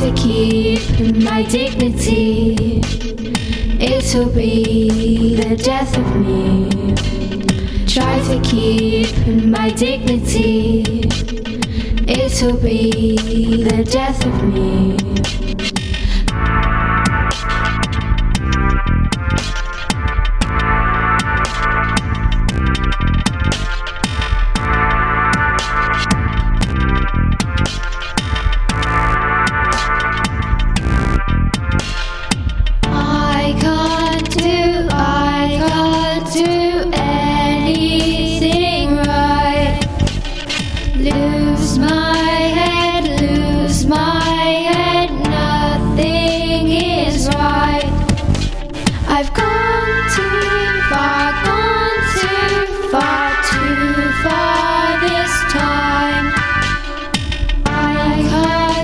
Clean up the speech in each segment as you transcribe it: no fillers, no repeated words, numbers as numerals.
to keep my dignity. It'll be the death of me. Try to keep my dignity. It'll be the death of me. I've gone too far this time. I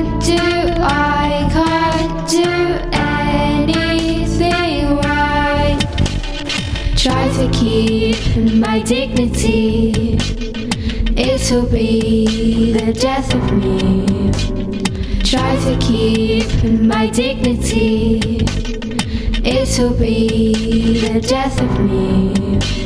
can't do anything right. Try to keep my dignity. It'll be the death of me. Try to keep my dignity. It'll be the death of me.